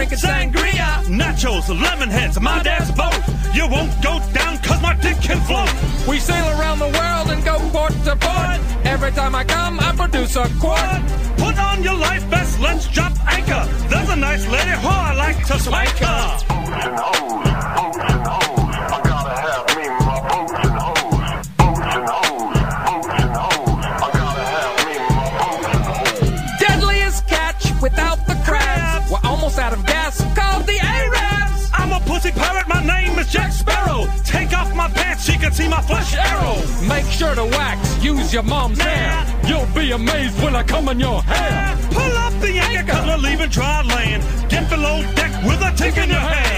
drinking sangria, nachos, lemon heads, my dad's boat. You won't go down cause my dick can float. We sail around the world and go port to port. Every time I come, I produce a quart. Put on your life vest, let's drop anchor. There's a nice lady who I like to swank her. Boats and hoes, boats and hoes. I gotta have me my boats and hoes. Boats and hoes, boats and hoes. I gotta have me my boats and hoes. Deadliest catch without the crabs. We're almost out of gas, called the Arabs. I'm a pussy pirate, my name is Jack Sparrow. Take off my pants, she can see my flesh arrow. Make sure to wax, use your mom's hair. You'll be amazed when I come in your hair. Pull up the anchor cause we're leaving dry land. Get below deck with a tick in your hand.